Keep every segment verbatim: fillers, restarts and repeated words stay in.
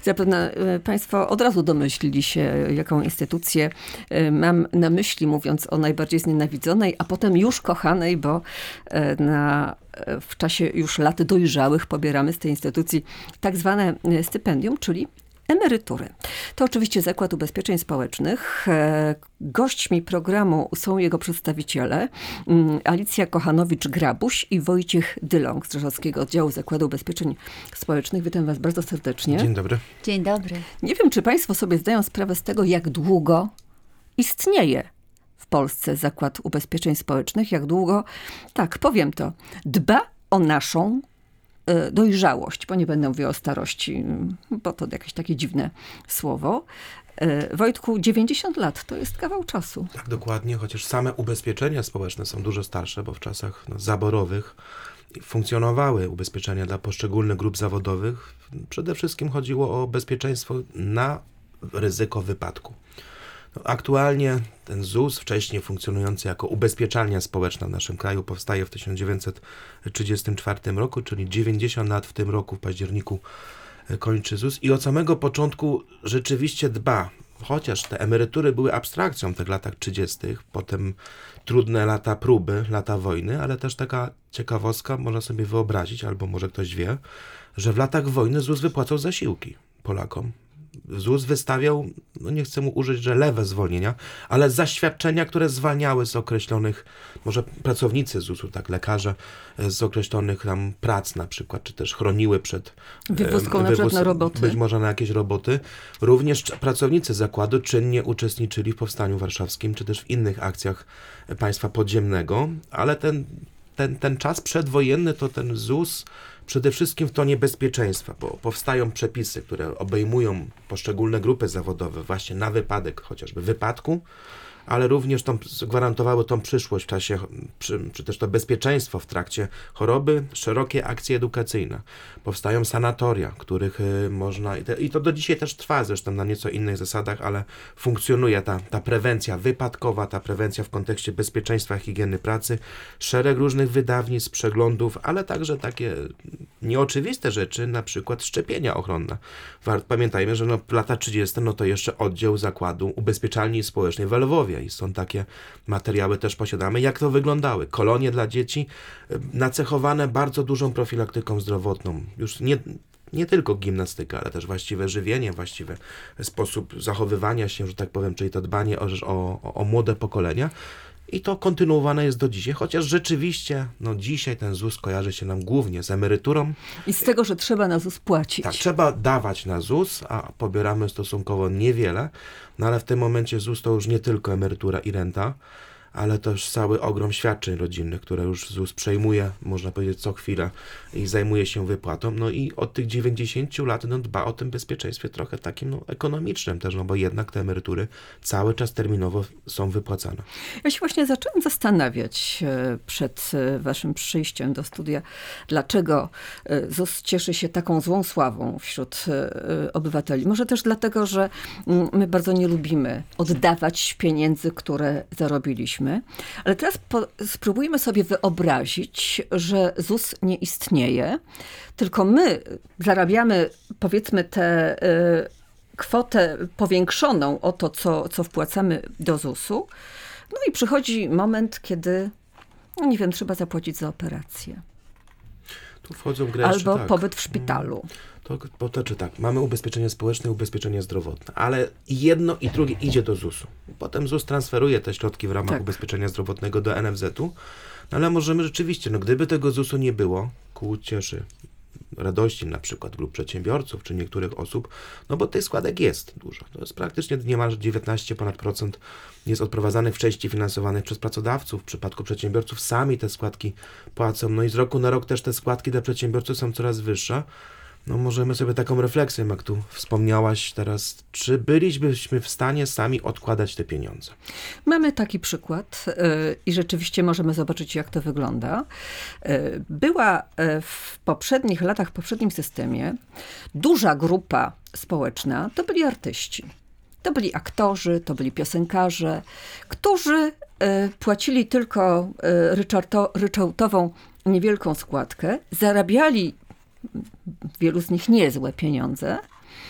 Zapewne Państwo od razu domyślili się, jaką instytucję mam na myśli, mówiąc o najbardziej znienawidzonej, a potem już kochanej, bo na, w czasie już lat dojrzałych pobieramy z tej instytucji tak zwane stypendium, czyli emerytury. To oczywiście Zakład Ubezpieczeń Społecznych. Gośćmi programu są jego przedstawiciele Alicja Kochanowicz-Grabuś i Wojciech Dylong z Rzeszowskiego Oddziału Zakładu Ubezpieczeń Społecznych. Witam was bardzo serdecznie. Dzień dobry. Dzień dobry. Nie wiem, czy państwo sobie zdają sprawę z tego, jak długo istnieje w Polsce Zakład Ubezpieczeń Społecznych, jak długo, tak, powiem to, dba o naszą dojrzałość, bo nie będę mówiła o starości, bo to jakieś takie dziwne słowo. Wojtku, dziewięćdziesiąt lat to jest kawał czasu. Tak, dokładnie, chociaż same ubezpieczenia społeczne są dużo starsze, bo w czasach no, zaborowych funkcjonowały ubezpieczenia dla poszczególnych grup zawodowych. Przede wszystkim chodziło o bezpieczeństwo na ryzyko wypadku. No, aktualnie ten Z U S, wcześniej funkcjonujący jako ubezpieczalnia społeczna w naszym kraju, powstaje w tysiąc dziewięćset trzydziestym czwartym roku, czyli dziewięćdziesiąt lat w tym roku, w październiku kończy Z U S i od samego początku rzeczywiście dba, chociaż te emerytury były abstrakcją w tych latach trzydziestych, potem trudne lata próby, lata wojny, ale też taka ciekawostka, można sobie wyobrazić, albo może ktoś wie, że w latach wojny Z U S wypłacał zasiłki Polakom. Z U S wystawiał, no nie chcę mu użyć, że lewe zwolnienia, ale zaświadczenia, które zwalniały z określonych, może pracownicy Z U S-u, tak, lekarze, z określonych tam prac na przykład, czy też chroniły przed wywózką na przykład na roboty. Być może na jakieś roboty. Również pracownicy zakładu czynnie uczestniczyli w Powstaniu Warszawskim, czy też w innych akcjach państwa podziemnego, ale ten, ten, ten czas przedwojenny to ten Z U S przede wszystkim w tonie bezpieczeństwa, bo powstają przepisy, które obejmują poszczególne grupy zawodowe właśnie na wypadek chociażby wypadku, ale również tą, gwarantowały tą przyszłość w czasie, czy, czy też to bezpieczeństwo w trakcie choroby, szerokie akcje edukacyjne. Powstają sanatoria, których y, można, i, te, i to do dzisiaj też trwa, zresztą na nieco innych zasadach, ale funkcjonuje ta, ta prewencja wypadkowa, ta prewencja w kontekście bezpieczeństwa, higieny pracy, szereg różnych wydawnictw, przeglądów, ale także takie nieoczywiste rzeczy, na przykład szczepienia ochronne. Pamiętajmy, że no, w lata trzydzieste no to jeszcze oddział zakładu ubezpieczalni społecznej w Lwowie i są takie materiały też posiadamy, jak to wyglądały. Kolonie dla dzieci nacechowane bardzo dużą profilaktyką zdrowotną. Już nie, nie tylko gimnastyka, ale też właściwe żywienie, właściwy sposób zachowywania się, że tak powiem, czyli to dbanie o, o, o młode pokolenia. I to kontynuowane jest do dzisiaj, chociaż rzeczywiście no dzisiaj ten Z U S kojarzy się nam głównie z emeryturą. I z tego, że trzeba na Z U S płacić. Tak, trzeba dawać na Z U S, a pobieramy stosunkowo niewiele, no ale w tym momencie Z U S to już nie tylko emerytura i renta, ale też cały ogrom świadczeń rodzinnych, które już Z U S przejmuje, można powiedzieć, co chwilę i zajmuje się wypłatą. No i od tych dziewięćdziesięciu lat no, dba o tym bezpieczeństwie trochę takim no, ekonomicznym też, no bo jednak te emerytury cały czas terminowo są wypłacane. Ja się właśnie zaczęłam zastanawiać przed waszym przyjściem do studia, dlaczego Z U S cieszy się taką złą sławą wśród obywateli. Może też dlatego, że my bardzo nie lubimy oddawać pieniędzy, które zarobiliśmy. Ale teraz po, spróbujmy sobie wyobrazić, że Z U S nie istnieje, tylko my zarabiamy, powiedzmy, tę y, kwotę powiększoną o to, co, co wpłacamy do Z U S-u. No i przychodzi moment, kiedy, no nie wiem, trzeba zapłacić za operację. Tu wchodzą w grę Albo jeszcze, tak. pobyt w szpitalu. To, to, to czy tak, mamy ubezpieczenie społeczne i ubezpieczenie zdrowotne, ale jedno i drugie idzie do Z U S-u. Potem Z U S transferuje te środki w ramach tak. ubezpieczenia zdrowotnego do N F Z-u, no ale możemy rzeczywiście, no gdyby tego Z U S-u nie było, ku ucieszy, radości na przykład grup przedsiębiorców czy niektórych osób, no bo tych składek jest dużo. To jest praktycznie niemalże dziewiętnaście ponad procent jest odprowadzanych w części finansowanych przez pracodawców. W przypadku przedsiębiorców sami te składki płacą. No i z roku na rok też te składki dla przedsiębiorców są coraz wyższe. No możemy sobie taką refleksję, jak tu wspomniałaś teraz, czy bylibyśmy w stanie sami odkładać te pieniądze? Mamy taki przykład yy, i rzeczywiście możemy zobaczyć, jak to wygląda. Yy, była yy, w poprzednich latach, w poprzednim systemie duża grupa społeczna, to byli artyści. To byli aktorzy, to byli piosenkarze, którzy y, płacili tylko y, ryczarto, ryczałtową niewielką składkę, zarabiali wielu z nich niezłe pieniądze,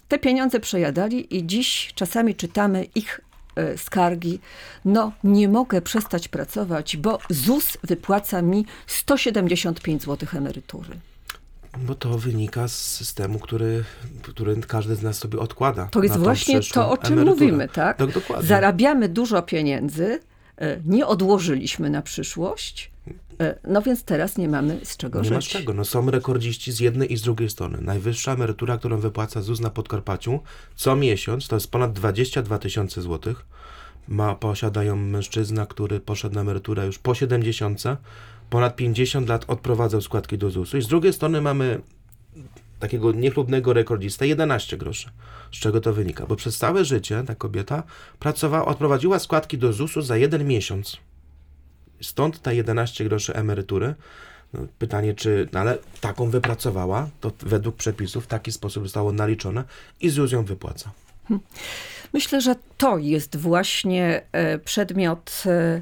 te pieniądze przejadali i dziś czasami czytamy ich e, skargi. No, nie mogę przestać pracować, bo ZUS wypłaca mi sto siedemdziesiąt pięć złotych emerytury. Bo to wynika z systemu, który, który każdy z nas sobie odkłada. To jest właśnie to, o czym emeryturę. mówimy, tak? Tak, dokładnie. Zarabiamy dużo pieniędzy, nie odłożyliśmy na przyszłość, no więc teraz nie mamy z czego żyć. Nie ma z czego. No, są rekordziści z jednej i z drugiej strony. Najwyższa emerytura, którą wypłaca ZUS na Podkarpaciu co miesiąc, to jest ponad dwadzieścia dwa tysiące złotych. Ma, posiadają mężczyzna, który poszedł na emeryturę już po siedemdziesiątce, ponad pięćdziesiąt lat odprowadzał składki do zusu. I z drugiej strony mamy takiego niechlubnego rekordzista, jedenaście groszy. Z czego to wynika? Bo przez całe życie ta kobieta pracowała, odprowadziła składki do zusu za jeden miesiąc. Stąd ta jedenaście groszy emerytury. No, pytanie, czy, no ale taką wypracowała, to według przepisów w taki sposób zostało naliczone i ZUS ją wypłaca. Myślę, że to jest właśnie przedmiot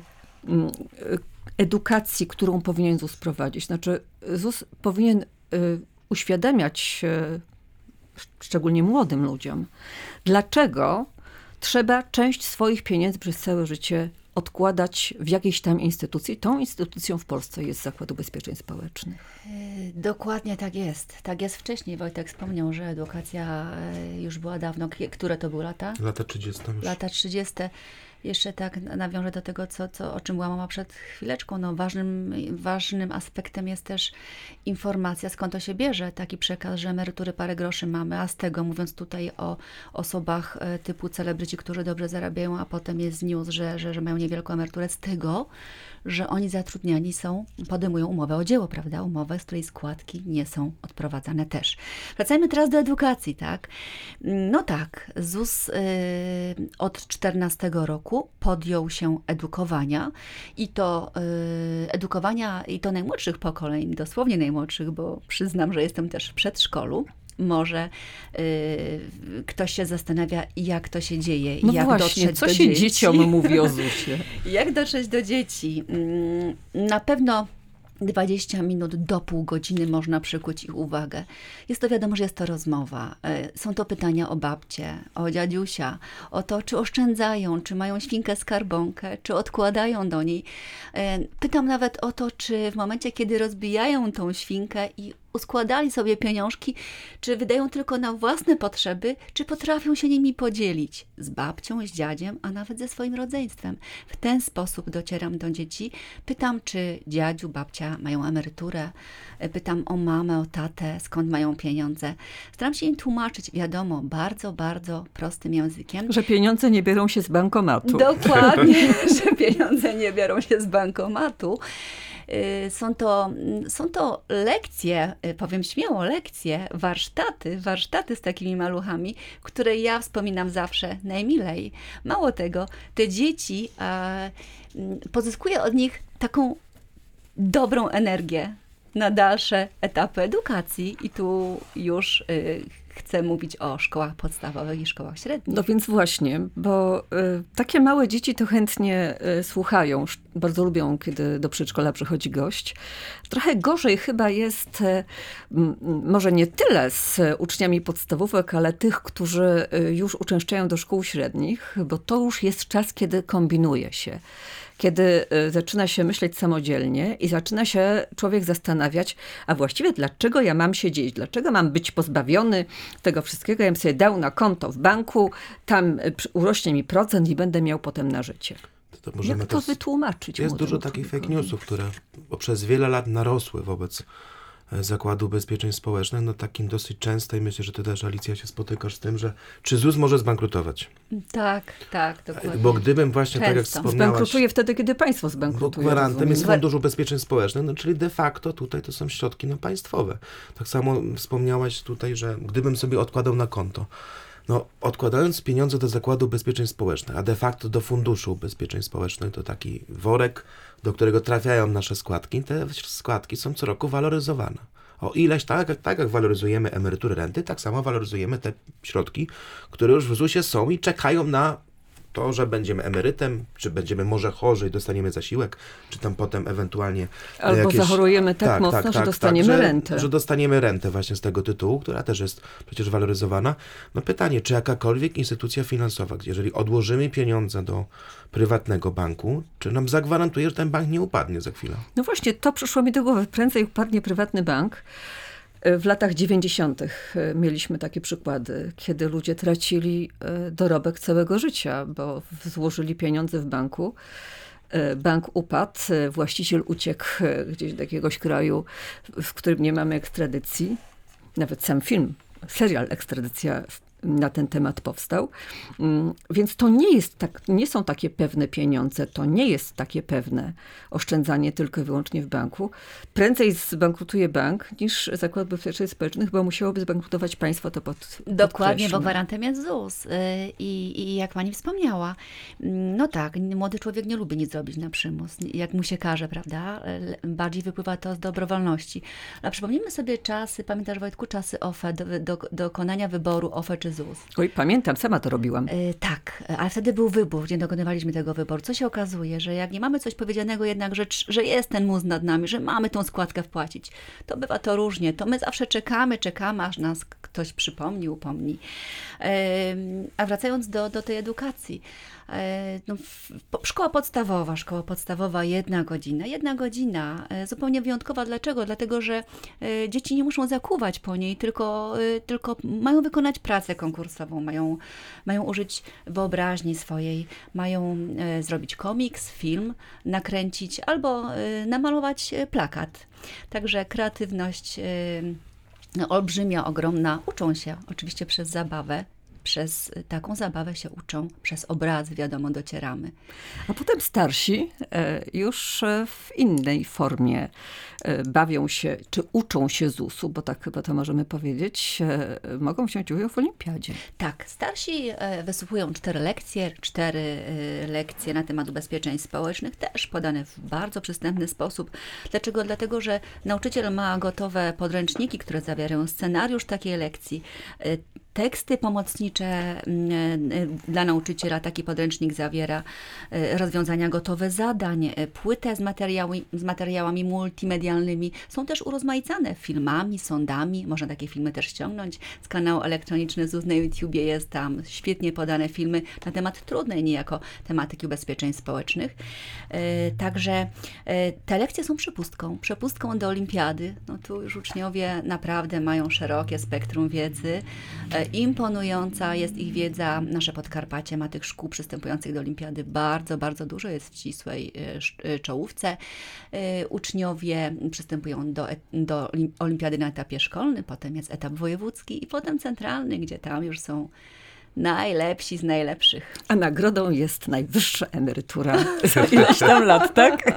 edukacji, którą powinien ZUS prowadzić. Znaczy ZUS powinien uświadamiać szczególnie młodym ludziom, dlaczego trzeba część swoich pieniędzy przez całe życie odkładać w jakiejś tam instytucji. Tą instytucją w Polsce jest Zakład Ubezpieczeń Społecznych. Dokładnie tak jest. Tak jest wcześniej. Wojtek wspomniał, że edukacja już była dawno. Które to były lata? Lata trzydzieste. Już. Lata trzydzieste. Jeszcze tak nawiążę do tego, co, co, o czym była mowa przed chwileczką. No, ważnym, ważnym aspektem jest też informacja, skąd to się bierze. Taki przekaz, że emerytury parę groszy mamy, a z tego, mówiąc tutaj o osobach typu celebryci, którzy dobrze zarabiają, a potem jest news, że, że, że mają niewielką emeryturę, z tego, że oni zatrudniani są, podejmują umowę o dzieło, prawda? Umowę, z której składki nie są odprowadzane też. Wracajmy teraz do edukacji, tak? No tak, ZUS yy, od czternastego roku podjął się edukowania i to yy, edukowania i to najmłodszych pokoleń, dosłownie najmłodszych, bo przyznam, że jestem też w przedszkolu. Może y, ktoś się zastanawia, jak to się dzieje. No jak właśnie, dotrzeć co do się dzieci. dzieciom mówi o zusie? Jak dotrzeć do dzieci? Na pewno dwadzieścia minut do pół godziny można przykuć ich uwagę. Jest to wiadomo, że jest to rozmowa. Są to pytania o babcię, o dziadusia, o to, czy oszczędzają, czy mają świnkę skarbonkę, czy odkładają do niej. Pytam nawet o to, czy w momencie, kiedy rozbijają tą świnkę i uskładali sobie pieniążki, czy wydają tylko na własne potrzeby, czy potrafią się nimi podzielić z babcią, z dziadziem, a nawet ze swoim rodzeństwem. W ten sposób docieram do dzieci. Pytam, czy dziadziu, babcia mają emeryturę. Pytam o mamę, o tatę, skąd mają pieniądze. Staram się im tłumaczyć, wiadomo, bardzo, bardzo prostym językiem. Że pieniądze nie biorą się z bankomatu. Dokładnie, że pieniądze nie biorą się z bankomatu. Są to, są to lekcje, powiem śmiało, lekcje, warsztaty, warsztaty z takimi maluchami, które ja wspominam zawsze najmilej. Mało tego, te dzieci, e, pozyskuję od nich taką dobrą energię na dalsze etapy edukacji i tu już y, chcę mówić o szkołach podstawowych i szkołach średnich. No więc właśnie, bo y, takie małe dzieci to chętnie y, słuchają, bardzo lubią, kiedy do przedszkola przychodzi gość. Trochę gorzej chyba jest, y, m, może nie tyle z uczniami podstawówek, ale tych, którzy y, już uczęszczają do szkół średnich, bo to już jest czas, kiedy kombinuje się. Kiedy zaczyna się myśleć samodzielnie i zaczyna się człowiek zastanawiać, a właściwie dlaczego ja mam siedzieć, dlaczego mam być pozbawiony tego wszystkiego, ja bym sobie dał na konto w banku, tam urośnie mi procent i będę miał potem na życie. To to Jak to, to wytłumaczyć? Jest dużo takich fake newsów, które przez wiele lat narosły wobec Zakładu Ubezpieczeń Społecznych, no takim dosyć często i myślę, że ty też, Alicja, się spotykasz z tym, że czy ZUS może zbankrutować? Tak, tak, dokładnie. Bo gdybym właśnie, często. tak jak wspomniałaś... Zbankrutuje wtedy, kiedy państwo zbankrutuje. Bo gwarantem jest Fundusz Ubezpieczeń Społecznych, no czyli de facto tutaj to są środki no, państwowe. Tak samo wspomniałaś tutaj, że gdybym sobie odkładał na konto, no odkładając pieniądze do Zakładu Ubezpieczeń Społecznych, a de facto do Funduszu Ubezpieczeń Społecznych, to taki worek, do którego trafiają nasze składki, te składki są co roku waloryzowane. O ileś, tak, tak jak waloryzujemy emerytury, renty, tak samo waloryzujemy te środki, które już w zusie są i czekają na To, że będziemy emerytem, czy będziemy może chorzy i dostaniemy zasiłek, czy tam potem ewentualnie Albo jakieś... zachorujemy tak, tak mocno, tak, że tak, dostaniemy tak, że, rentę. Że dostaniemy rentę właśnie z tego tytułu, która też jest przecież waloryzowana. No pytanie, czy jakakolwiek instytucja finansowa, gdzie jeżeli odłożymy pieniądze do prywatnego banku, czy nam zagwarantuje, że ten bank nie upadnie za chwilę? No właśnie, to przyszło mi do głowy. Prędzej upadnie prywatny bank. W latach dziewięćdziesiątych mieliśmy takie przykłady, kiedy ludzie tracili dorobek całego życia, bo złożyli pieniądze w banku. Bank upadł, właściciel uciekł gdzieś do jakiegoś kraju, w którym nie mamy ekstradycji. Nawet sam film, serial Ekstradycja na ten temat powstał. Więc to nie jest tak, nie są takie pewne pieniądze, to nie jest takie pewne oszczędzanie tylko i wyłącznie w banku. Prędzej zbankrutuje bank niż Zakład Ubezpieczeń Społecznych, bo musiałoby zbankrutować państwo, to pod, Dokładnie, bo gwarantem jest ZUS. I, I jak pani wspomniała, no tak, młody człowiek nie lubi nic zrobić na przymus, jak mu się każe, prawda? Bardziej wypływa to z dobrowolności. A przypomnijmy sobie czasy, pamiętasz Wojtku, czasy O F E, do, do, dokonania wyboru O F E czy ZUS. Oj, pamiętam, sama to robiłam. Yy, tak, ale wtedy był wybór, gdzie dokonywaliśmy tego wyboru. Co się okazuje, że jak nie mamy coś powiedzianego jednak, że, że jest ten mus nad nami, że mamy tą składkę wpłacić, to bywa to różnie. To my zawsze czekamy, czekamy, aż nas ktoś przypomni, upomni. Yy, a wracając do, do tej edukacji. Yy, no, szkoła podstawowa, szkoła podstawowa, jedna godzina. Jedna godzina, yy, zupełnie wyjątkowa. Dlaczego? Dlatego, że yy, dzieci nie muszą zakuwać po niej, tylko, yy, tylko mają wykonać pracę konkursową, mają, mają użyć wyobraźni swojej, mają yy, zrobić komiks, film, nakręcić albo yy, namalować plakat. Także kreatywność yy, olbrzymia, ogromna. Uczą się oczywiście przez zabawę. Przez taką zabawę się uczą, przez obrazy, wiadomo, docieramy. A potem starsi już w innej formie bawią się, czy uczą się zusu, bo tak chyba to możemy powiedzieć, mogą wziąć udział w olimpiadzie. Tak, starsi wysłuchują cztery lekcje, cztery lekcje na temat ubezpieczeń społecznych, też podane w bardzo przystępny sposób. Dlaczego? Dlatego, że nauczyciel ma gotowe podręczniki, które zawierają scenariusz takiej lekcji, teksty pomocnicze dla nauczyciela. Taki podręcznik zawiera rozwiązania gotowe zadań, płytę z, materiały, z materiałami multimedialnymi. Są też urozmaicane filmami, sondami. Można takie filmy też ściągnąć z kanału elektroniczny ZUS na YouTubie. Jest tam świetnie podane filmy na temat trudnej niejako tematyki ubezpieczeń społecznych. Także te lekcje są przepustką. Przepustką do olimpiady. No tu już uczniowie naprawdę mają szerokie spektrum wiedzy. Imponująca jest ich wiedza. Nasze Podkarpacie ma tych szkół przystępujących do olimpiady bardzo, bardzo dużo. Jest w ścisłej czołówce. Uczniowie przystępują do, do olimpiady na etapie szkolnym, potem jest etap wojewódzki i potem centralny, gdzie tam już są najlepsi z najlepszych. A nagrodą jest najwyższa emerytura za ileś tam lat, tak?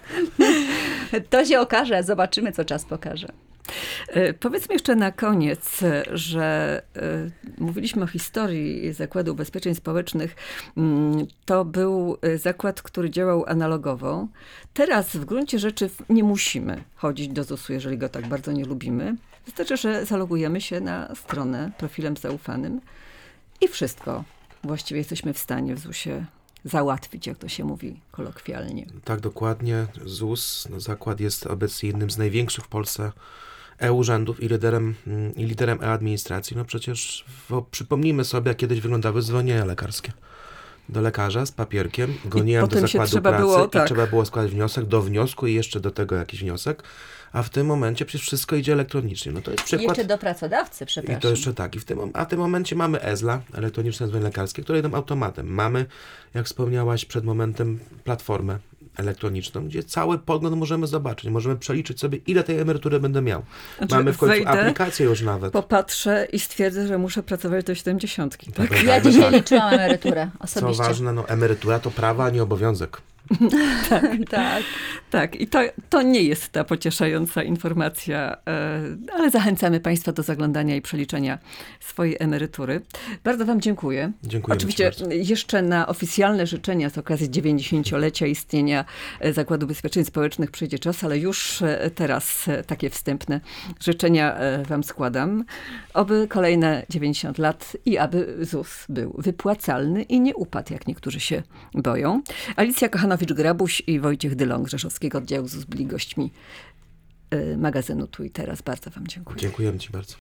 To się okaże, zobaczymy, co czas pokaże. Powiedzmy jeszcze na koniec, że y, mówiliśmy o historii Zakładu Ubezpieczeń Społecznych. To był zakład, który działał analogowo. Teraz w gruncie rzeczy nie musimy chodzić do zusu, jeżeli go tak bardzo nie lubimy. Wystarczy, że zalogujemy się na stronę profilem zaufanym i wszystko właściwie jesteśmy w stanie w zusie załatwić, jak to się mówi kolokwialnie. Tak, dokładnie. ZUS, no, zakład jest obecnie jednym z największych w Polsce e-urzędów i liderem, i liderem e-administracji. No przecież w, przypomnijmy sobie, jak kiedyś wyglądały zwolnienia lekarskie. Do lekarza z papierkiem, goniłem do zakładu pracy było, tak. i trzeba było składać wniosek do wniosku i jeszcze do tego jakiś wniosek, a w tym momencie przecież wszystko idzie elektronicznie. No to jest przykład. I jeszcze do pracodawcy, przepraszam. I to jeszcze tak. I w tym, a w tym momencie mamy E Z L A, elektroniczne zwolnienie lekarskie, które idą automatem. Mamy, jak wspomniałaś przed momentem, platformę elektroniczną, gdzie cały podgląd możemy zobaczyć. Możemy przeliczyć sobie, ile tej emerytury będę miał. Znaczy, mamy w końcu wejdę, aplikację już nawet. Popatrzę i stwierdzę, że muszę pracować do siedemdziesiątki. Tak? Ja dzisiaj liczyłam emeryturę osobiście. Co ważne, no, emerytura to prawo, a nie obowiązek. tak. tak. Tak, i to, to nie jest ta pocieszająca informacja, e, ale zachęcamy Państwa do zaglądania i przeliczenia swojej emerytury. Bardzo Wam dziękuję. Dziękuję. Oczywiście jeszcze na oficjalne życzenia z okazji dziewięćdziesięciolecia istnienia Zakładu Ubezpieczeń Społecznych przyjdzie czas, ale już teraz takie wstępne życzenia Wam składam. Oby kolejne dziewięćdziesiąt lat i aby ZUS był wypłacalny i nie upadł, jak niektórzy się boją. Alicja Kochanowicz-Grabuś i Wojciech Dylon, Rzeszowskiego Oddziału ZUS byli gośćmi magazynu Tu i Teraz. Bardzo Wam dziękuję. Dziękujemy Ci bardzo.